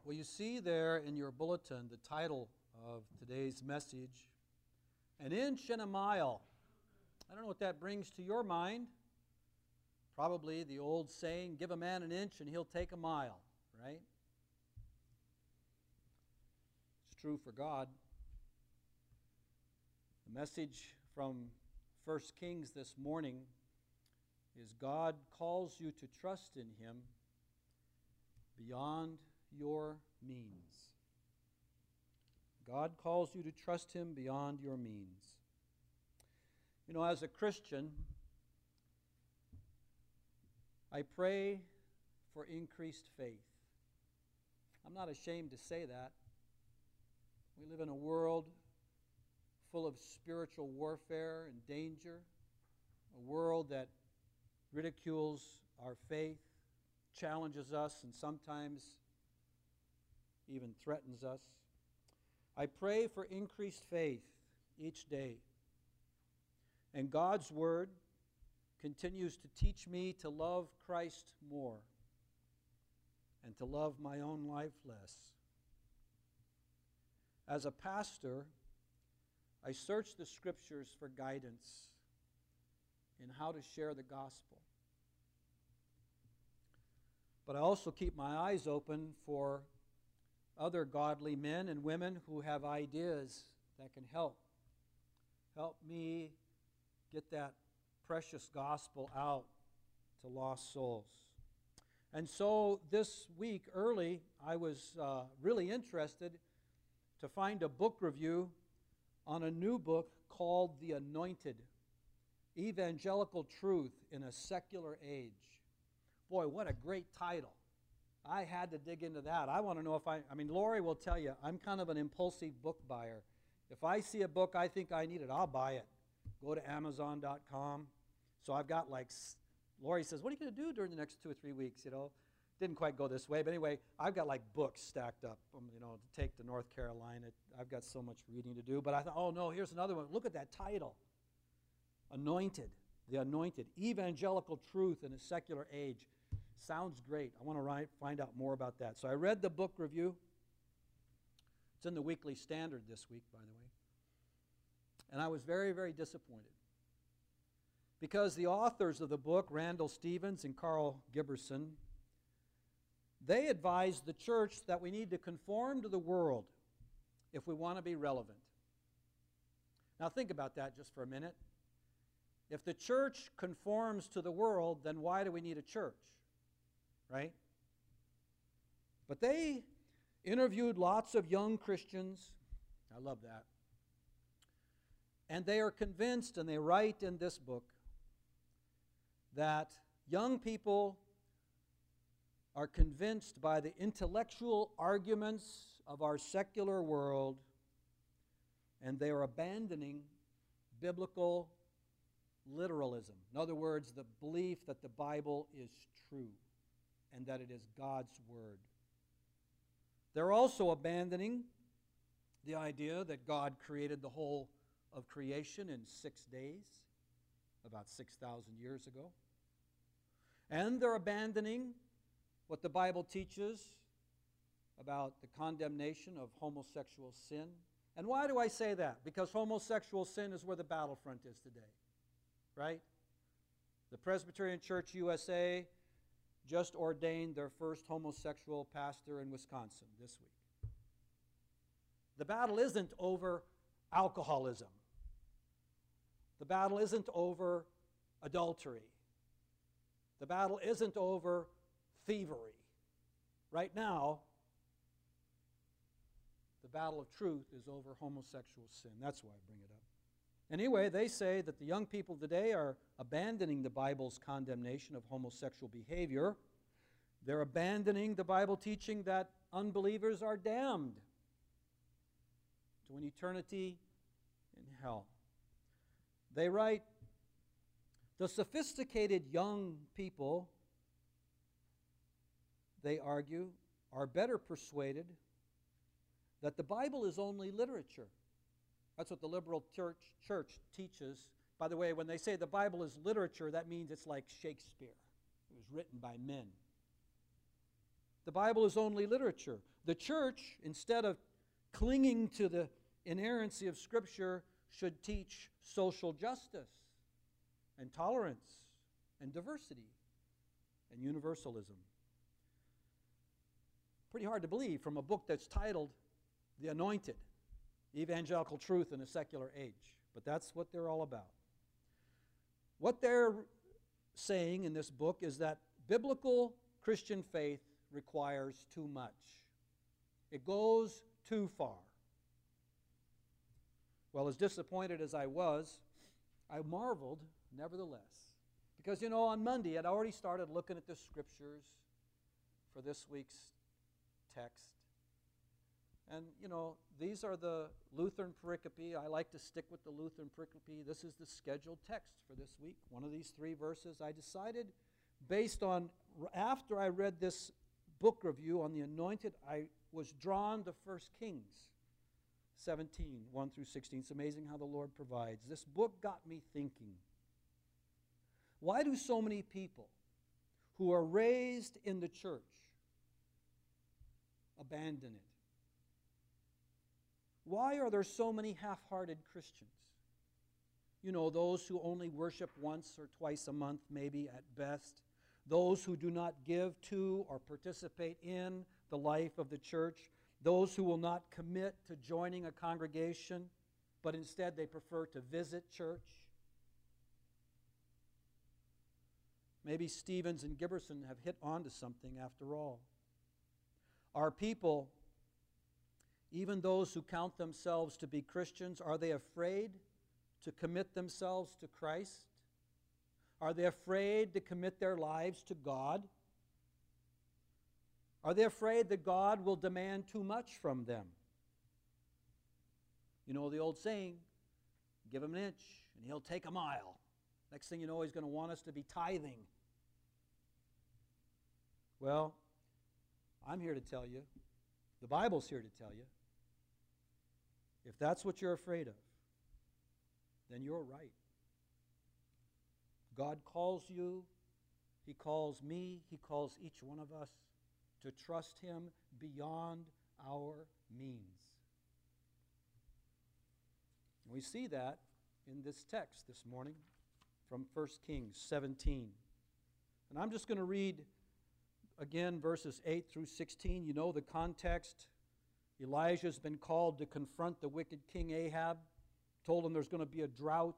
Well, you see there in your bulletin the title of today's message, An Inch and a Mile. I don't know what that brings to your mind. Probably the old saying, give a man an inch and he'll take a mile, right? It's true for God. The message from 1 Kings this morning is God calls you to trust in Him beyond your means. God calls you to trust Him beyond your means. You know, as a Christian, I pray for increased faith. I'm not ashamed to say that. We live in a world full of spiritual warfare and danger, a world that ridicules our faith, challenges us, and sometimes even threatens us. I pray for increased faith each day. And God's Word continues to teach me to love Christ more and to love my own life less. As a pastor, I search the Scriptures for guidance in how to share the gospel. But I also keep my eyes open for other godly men and women who have ideas that can help me get that precious gospel out to lost souls. And so this week early, I was really interested to find a book review on a new book called The Anointed: Evangelical Truth in a Secular Age. Boy, what a great title. I had to dig into that. I want to know if Lori will tell you, I'm kind of an impulsive book buyer. If I see a book I think I need it, I'll buy it. Go to Amazon.com. So I've got Lori says, what are you going to do during the next 2 or 3 weeks, Didn't quite go this way, but anyway, I've got books stacked up, to take to North Carolina. I've got so much reading to do. But I thought, oh no, here's another one. Look at that title. Anointed, The Anointed, Evangelical Truth in a Secular Age. Sounds great. I want to find out more about that. So I read the book review. It's in the Weekly Standard this week, by the way. And I was very, very disappointed. Because the authors of the book, Randall Stevens and Carl Giberson, they advised the church that we need to conform to the world if we want to be relevant. Now think about that just for a minute. If the church conforms to the world, then why do we need a church? Right? But they interviewed lots of young Christians. I love that. And they are convinced, and they write in this book, that young people are convinced by the intellectual arguments of our secular world, and they are abandoning biblical literalism. In other words, the belief that the Bible is true and that it is God's Word. They're also abandoning the idea that God created the whole of creation in 6 days, about 6,000 years ago. And they're abandoning what the Bible teaches about the condemnation of homosexual sin. And why do I say that? Because homosexual sin is where the battlefront is today, right? The Presbyterian Church USA just ordained their first homosexual pastor in Wisconsin this week. The battle isn't over alcoholism. The battle isn't over adultery. The battle isn't over thievery. Right now, the battle of truth is over homosexual sin. That's why I bring it up. Anyway, they say that the young people today are abandoning the Bible's condemnation of homosexual behavior. They're abandoning the Bible teaching that unbelievers are damned to an eternity in hell. They write, the sophisticated young people, they argue, are better persuaded that the Bible is only literature. That's what the liberal church teaches. By the way, when they say the Bible is literature, that means it's like Shakespeare. It was written by men. The Bible is only literature. The church, instead of clinging to the inerrancy of Scripture, should teach social justice and tolerance and diversity and universalism. Pretty hard to believe from a book that's titled The Anointed, Evangelical Truth in a Secular Age. But that's what they're all about. What they're saying in this book is that biblical Christian faith requires too much. It goes too far. Well, as disappointed as I was, I marveled nevertheless. Because, on Monday I'd already started looking at the scriptures for this week's text. And, these are the Lutheran pericope. I like to stick with the Lutheran pericope. This is the scheduled text for this week. One of these three verses. I decided, based on, after I read this book review on the Anointed, I was drawn to 1 Kings 17, 1 through 16. It's amazing how the Lord provides. This book got me thinking. Why do so many people who are raised in the church abandon it? Why are there so many half-hearted Christians? Those who only worship once or twice a month, maybe at best. Those who do not give to or participate in the life of the church. Those who will not commit to joining a congregation, but instead they prefer to visit church. Maybe Stevens and Giberson have hit onto something after all. Our people, even those who count themselves to be Christians, are they afraid to commit themselves to Christ? Are they afraid to commit their lives to God? Are they afraid that God will demand too much from them? The old saying, give him an inch and he'll take a mile. Next thing you know, he's going to want us to be tithing. Well, I'm here to tell you, the Bible's here to tell you, if that's what you're afraid of, then you're right. God calls you, He calls me, He calls each one of us to trust Him beyond our means. And we see that in this text this morning from 1 Kings 17. And I'm just going to read again verses 8 through 16. You know the context. Elijah's been called to confront the wicked king Ahab, told him there's going to be a drought.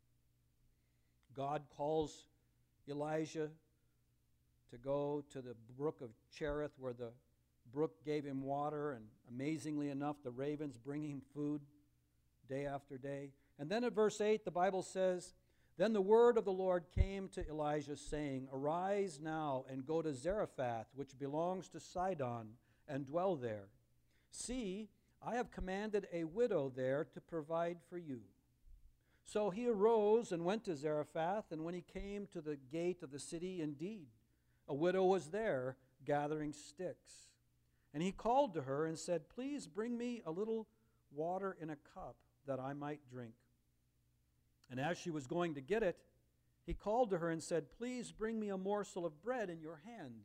God calls Elijah to go to the brook of Cherith, where the brook gave him water, and amazingly enough, the ravens bring him food day after day. And then at verse 8, the Bible says, "Then the word of the Lord came to Elijah, saying, Arise now and go to Zarephath, which belongs to Sidon, and dwell there. See, I have commanded a widow there to provide for you." So he arose and went to Zarephath, and when he came to the gate of the city, indeed, a widow was there gathering sticks. And he called to her and said, "Please bring me a little water in a cup that I might drink." And as she was going to get it, he called to her and said, "Please bring me a morsel of bread in your hand."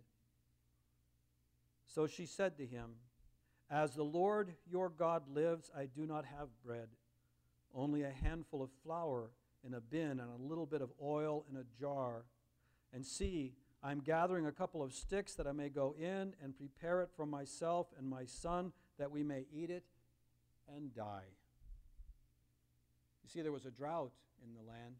So she said to him, "As the Lord your God lives, I do not have bread, only a handful of flour in a bin and a little bit of oil in a jar. And see, I am gathering a couple of sticks that I may go in and prepare it for myself and my son, that we may eat it and die." You see, there was a drought in the land.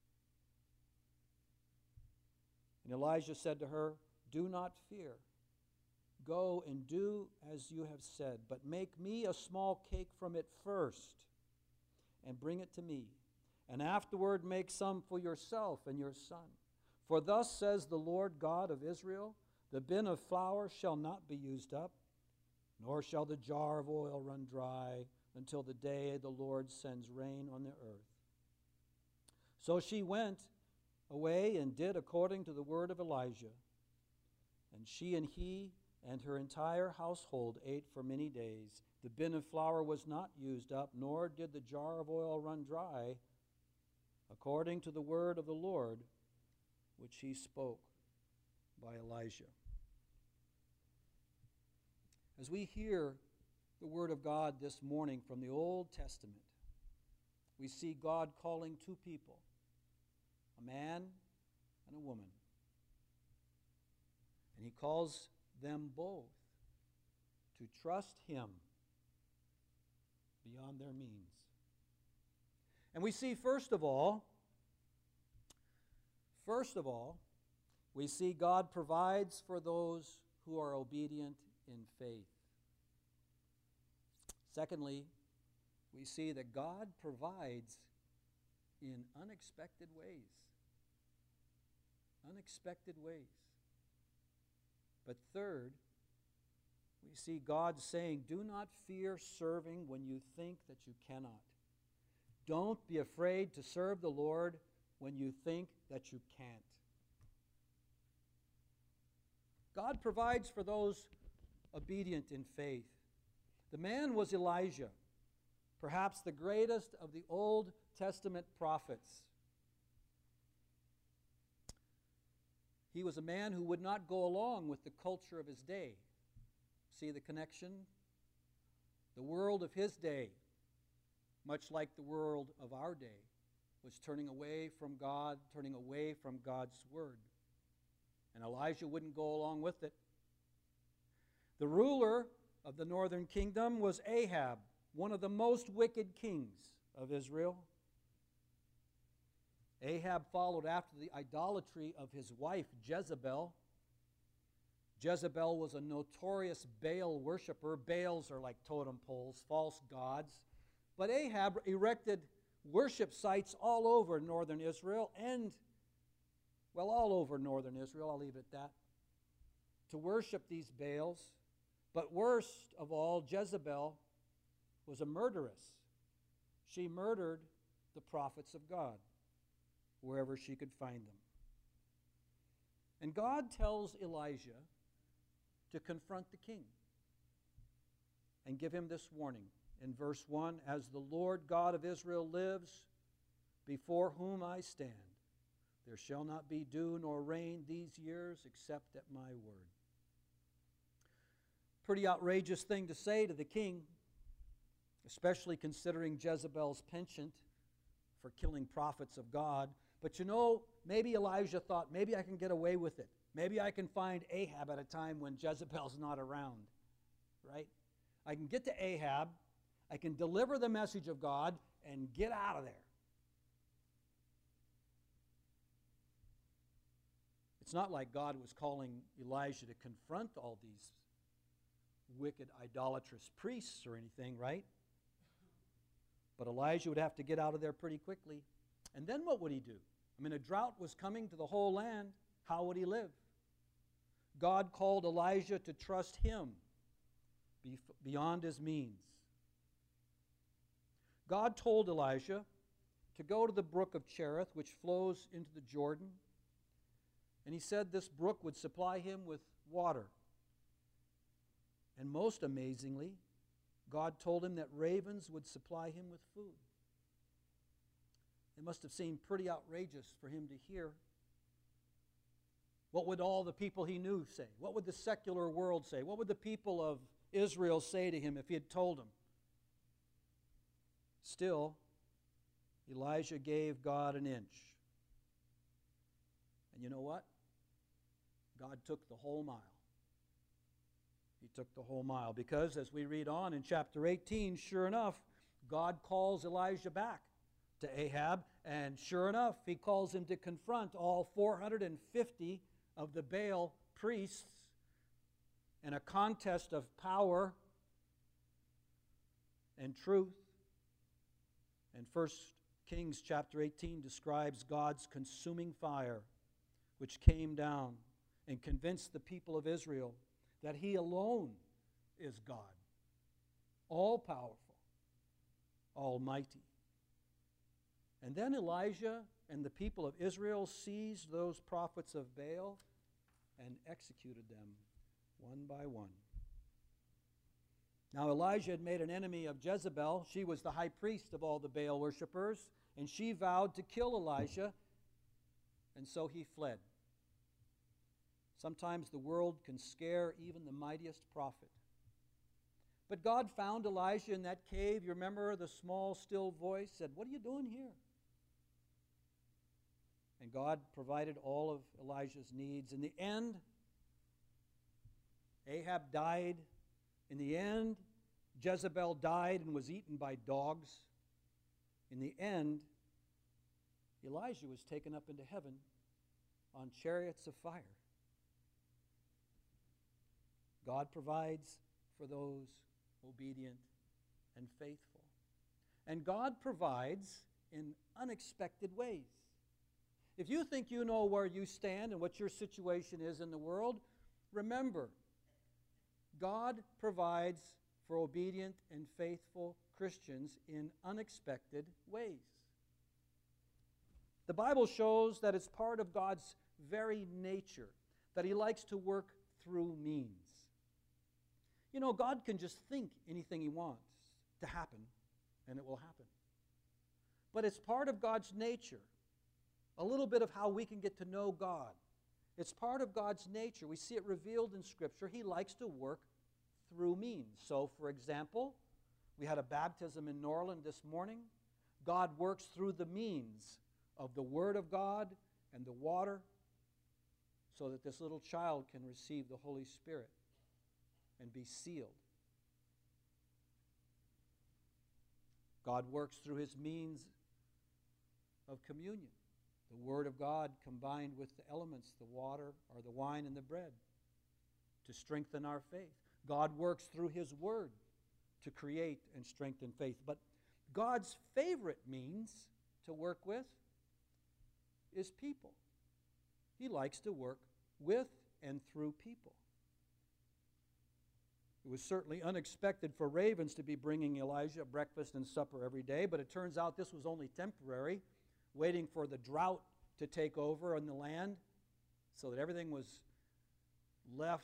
And Elijah said to her, "Do not fear. Go and do as you have said, but make me a small cake from it first, and bring it to me. And afterward make some for yourself and your son. For thus says the Lord God of Israel, the bin of flour shall not be used up, nor shall the jar of oil run dry, until the day the Lord sends rain on the earth." So she went away and did according to the word of Elijah. And she and he and her entire household ate for many days. The bin of flour was not used up, nor did the jar of oil run dry, according to the word of the Lord, which he spoke by Elijah. As we hear the Word of God this morning from the Old Testament, we see God calling two people, a man and a woman. And He calls them both to trust Him beyond their means. And we see, first of all, we see God provides for those who are obedient in faith. Secondly, we see that God provides in unexpected ways. Unexpected ways. But third, we see God saying, do not fear serving when you think that you cannot. Don't be afraid to serve the Lord when you think that you can't. God provides for those obedient in faith. The man was Elijah, perhaps the greatest of the Old Testament prophets. He was a man who would not go along with the culture of his day. See the connection? The world of his day, much like the world of our day, was turning away from God, turning away from God's word. And Elijah wouldn't go along with it. The ruler of the northern kingdom was Ahab, one of the most wicked kings of Israel. Ahab followed after the idolatry of his wife Jezebel. Jezebel was a notorious Baal worshiper. Baals are like totem poles, false gods. But Ahab erected worship sites all over northern Israel and, well, all over northern Israel, I'll leave it at that, to worship these Baals. But worst of all, Jezebel was a murderess. She murdered the prophets of God wherever she could find them. And God tells Elijah to confront the king and give him this warning. In verse 1, as the Lord God of Israel lives, before whom I stand, there shall not be dew nor rain these years except at my word. Pretty outrageous thing to say to the king, especially considering Jezebel's penchant for killing prophets of God. But you know, maybe Elijah thought, maybe I can get away with it. Maybe I can find Ahab at a time when Jezebel's not around, right? I can get to Ahab, I can deliver the message of God, and get out of there. It's not like God was calling Elijah to confront all these wicked, idolatrous priests or anything, right? But Elijah would have to get out of there pretty quickly. And then what would he do? I mean, a drought was coming to the whole land. How would he live? God called Elijah to trust him beyond his means. God told Elijah to go to the brook of Cherith, which flows into the Jordan. And he said this brook would supply him with water. And most amazingly, God told him that ravens would supply him with food. It must have seemed pretty outrageous for him to hear. What would all the people he knew say? What would the secular world say? What would the people of Israel say to him if he had told them? Still, Elijah gave God an inch. And you know what? God took the whole mile. He took the whole mile because, as we read on in chapter 18, sure enough, God calls Elijah back to Ahab, and sure enough, he calls him to confront all 450 of the Baal priests in a contest of power and truth. And 1 Kings chapter 18 describes God's consuming fire, which came down and convinced the people of Israel that he alone is God, all-powerful, almighty. And then Elijah and the people of Israel seized those prophets of Baal and executed them one by one. Now Elijah had made an enemy of Jezebel. She was the high priest of all the Baal worshippers, and she vowed to kill Elijah, and so he fled. Sometimes the world can scare even the mightiest prophet. But God found Elijah in that cave. You remember the small, still voice said, "What are you doing here?" And God provided all of Elijah's needs. In the end, Ahab died. In the end, Jezebel died and was eaten by dogs. In the end, Elijah was taken up into heaven on chariots of fire. God provides for those obedient and faithful. And God provides in unexpected ways. If you think you know where you stand and what your situation is in the world, remember, God provides for obedient and faithful Christians in unexpected ways. The Bible shows that it's part of God's very nature that He likes to work through means. You know, God can just think anything He wants to happen, and it will happen. But it's part of God's nature, a little bit of how we can get to know God. It's part of God's nature. We see it revealed in Scripture. He likes to work through means. So, for example, we had a baptism in Norland this morning. God works through the means of the Word of God and the water so that this little child can receive the Holy Spirit and be sealed. God works through His means of communion, the Word of God combined with the elements, the water or the wine and the bread, to strengthen our faith. God works through His Word to create and strengthen faith. But God's favorite means to work with is people. He likes to work with and through people. It was certainly unexpected for ravens to be bringing Elijah breakfast and supper every day, but it turns out this was only temporary, waiting for the drought to take over on the land so that everything was left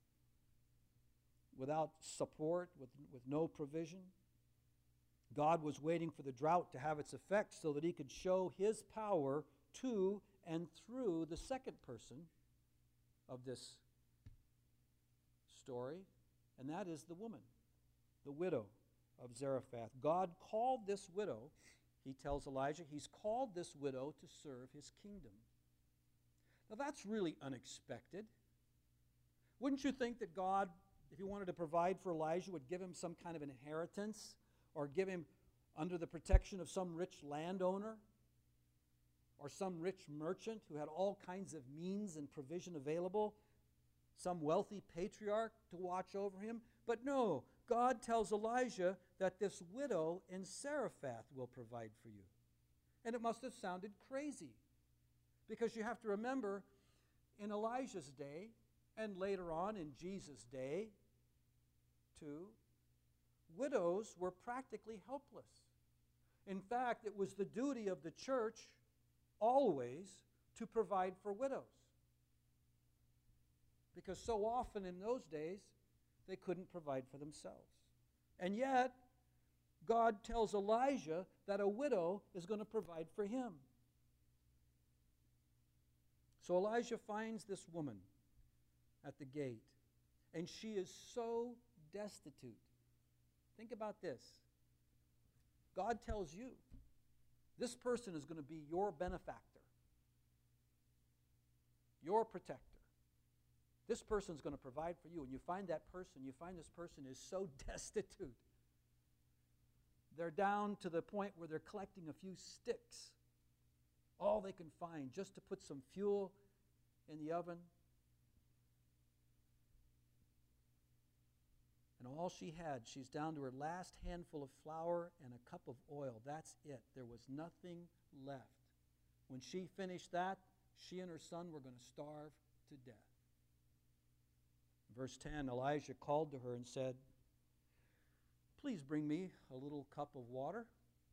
without support, with no provision. God was waiting for the drought to have its effect so that He could show His power to and through the second person of this story, and that is the woman, the widow of Zarephath. God called this widow, He tells Elijah, He's called this widow to serve His kingdom. Now that's really unexpected. Wouldn't you think that God, if He wanted to provide for Elijah, would give him some kind of inheritance or give him under the protection of some rich landowner or some rich merchant who had all kinds of means and provision available, some wealthy patriarch to watch over him? But no, God tells Elijah that this widow in Zarephath will provide for you. And it must have sounded crazy, because you have to remember, in Elijah's day, and later on in Jesus' day, too, widows were practically helpless. In fact, it was the duty of the church always to provide for widows, because so often in those days they couldn't provide for themselves. And yet, God tells Elijah that a widow is going to provide for him. So Elijah finds this woman at the gate, and she is so destitute. Think about this. God tells you, this person is going to be your benefactor, your protector. This person is going to provide for you. And you find that person, you find this person is so destitute. They're down to the point where they're collecting a few sticks, all they can find, just to put some fuel in the oven. And all she had, she's down to her last handful of flour and a cup of oil. That's it. There was nothing left. When she finished that, she and her son were going to starve to death. Verse 10, Elijah called to her and said, "Please bring me a little cup of water."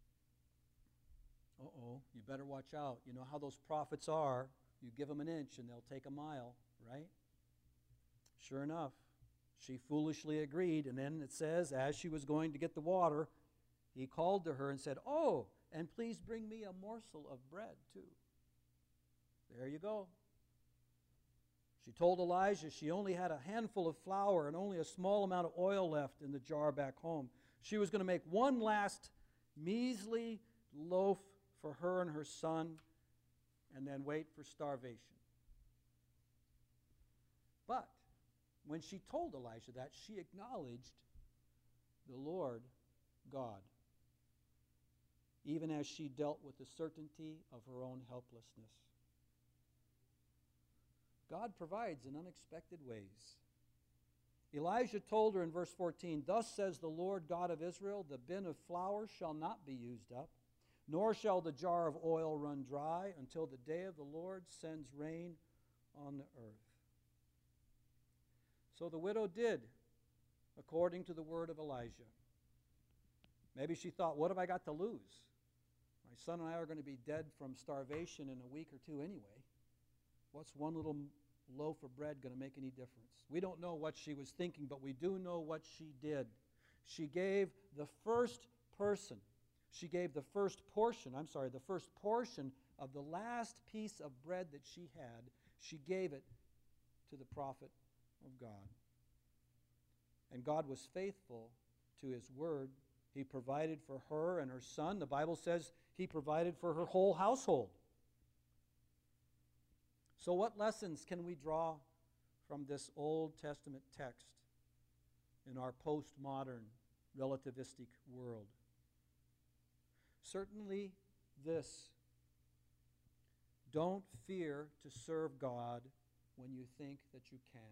Uh-oh, you better watch out. You know how those prophets are. You give them an inch and they'll take a mile, right? Sure enough, she foolishly agreed. And then it says, as she was going to get the water, he called to her and said, "Oh, and please bring me a morsel of bread too." There you go. She told Elijah she only had a handful of flour and only a small amount of oil left in the jar back home. She was going to make one last measly loaf for her and her son and then wait for starvation. But when she told Elijah that, she acknowledged the Lord God, even as she dealt with the certainty of her own helplessness. God provides in unexpected ways. Elijah told her in verse 14, "Thus says the Lord God of Israel, the bin of flour shall not be used up, nor shall the jar of oil run dry until the day of the Lord sends rain on the earth." So the widow did according to the word of Elijah. Maybe she thought, what have I got to lose? My son and I are going to be dead from starvation in a week or two anyway. What's one little loaf of bread going to make any difference? We don't know what she was thinking, but we do know what she did. She gave the first portion of the last piece of bread that she had. She gave it to the prophet of God. And God was faithful to his word. He provided for her and her son. The Bible says he provided for her whole household. So what lessons can we draw from this Old Testament text in our postmodern relativistic world? Certainly this: don't fear to serve God when you think that you can't.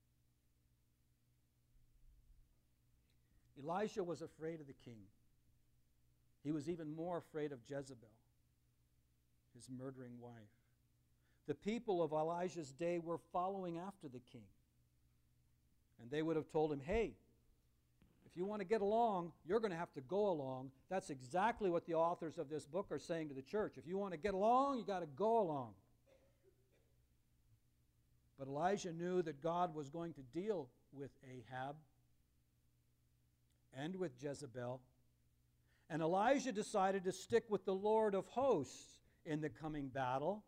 Elisha was afraid of the king. He was even more afraid of Jezebel, his murdering wife. The people of Elijah's day were following after the king. And they would have told him, hey, if you want to get along, you're going to have to go along. That's exactly what the authors of this book are saying to the church. If you want to get along, you got to go along. But Elijah knew that God was going to deal with Ahab and with Jezebel. And Elijah decided to stick with the Lord of hosts in the coming battle.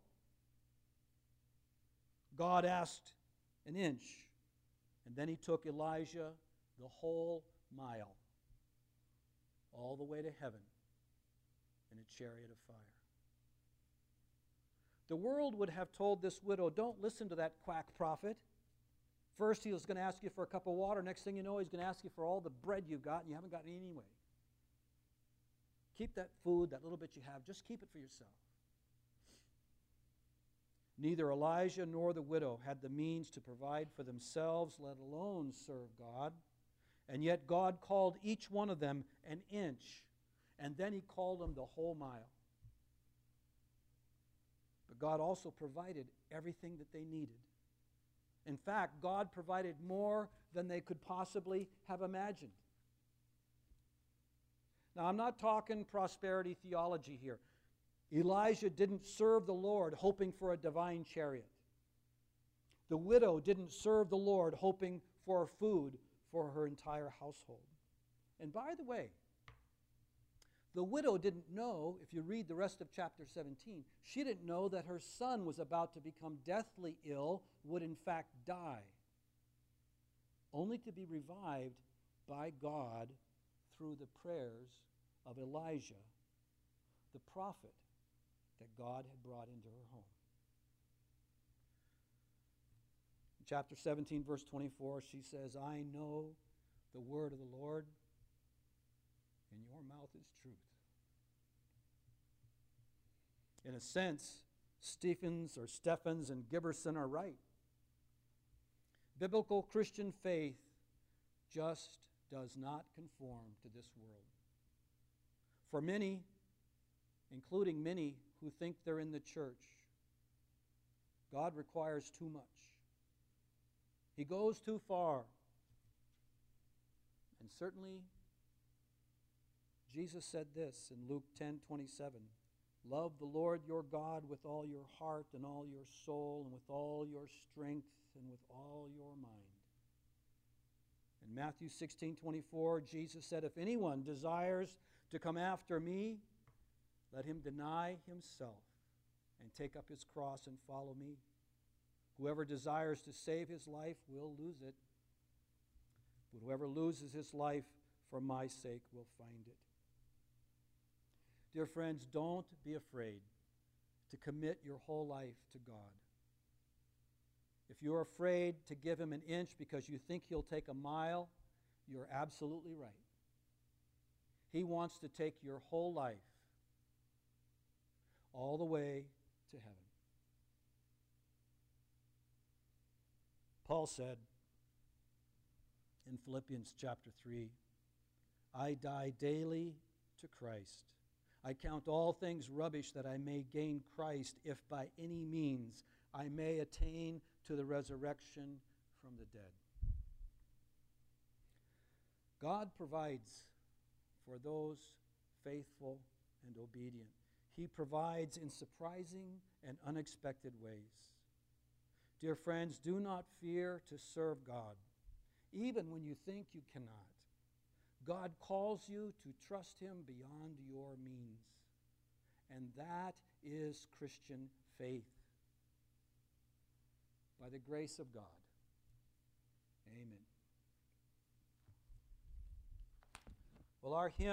God asked an inch, and then he took Elijah the whole mile, all the way to heaven in a chariot of fire. The world would have told this widow, don't listen to that quack prophet. First he was going to ask you for a cup of water. Next thing you know, he's going to ask you for all the bread you've got, and you haven't got any anyway. Keep that food, that little bit you have, just keep it for yourself. Neither Elijah nor the widow had the means to provide for themselves, let alone serve God. And yet God called each one of them an inch, and then he called them the whole mile. But God also provided everything that they needed. In fact, God provided more than they could possibly have imagined. Now, I'm not talking prosperity theology here. Elijah didn't serve the Lord hoping for a divine chariot. The widow didn't serve the Lord hoping for food for her entire household. And by the way, the widow didn't know, if you read the rest of chapter 17, she didn't know that her son was about to become deathly ill, would in fact die, only to be revived by God through the prayers of Elijah, the prophet that God had brought into her home. In chapter 17, verse 24, she says, I know the word of the Lord, and your mouth is truth. In a sense, Stephens and Giberson are right. Biblical Christian faith just does not conform to this world. For many, including many who think they're in the church, God requires too much. He goes too far. And certainly, Jesus said this in Luke 10:27, love the Lord your God with all your heart and all your soul and with all your strength and with all your mind. In Matthew 16:24, Jesus said, if anyone desires to come after me, let him deny himself and take up his cross and follow me. Whoever desires to save his life will lose it. But whoever loses his life for my sake will find it. Dear friends, don't be afraid to commit your whole life to God. If you're afraid to give him an inch because you think he'll take a mile, you're absolutely right. He wants to take your whole life all the way to heaven. Paul said in Philippians chapter 3, I die daily to Christ. I count all things rubbish that I may gain Christ, if by any means I may attain to the resurrection from the dead. God provides for those faithful and obedient. He provides in surprising and unexpected ways. Dear friends, do not fear to serve God, even when you think you cannot. God calls you to trust him beyond your means. And that is Christian faith. By the grace of God. Amen. Well, our hymn